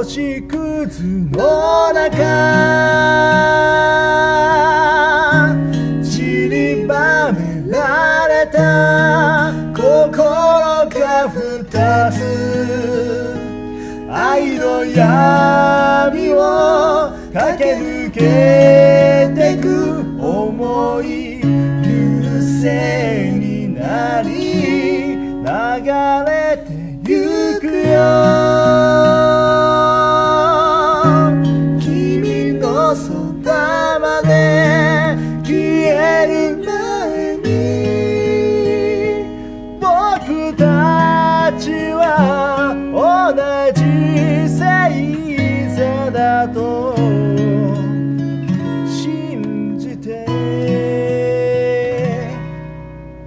星屑の中散りばめられた心が二つ愛の闇を駆け抜けてく想い優勢になりながら